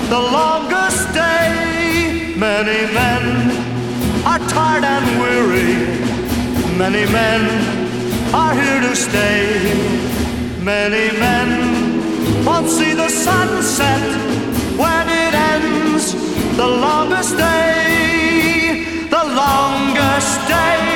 the longest day. Many men are tired and weary. Many men are here to stay. Many men won't see the sunset when it ends. The longest day, the longest day.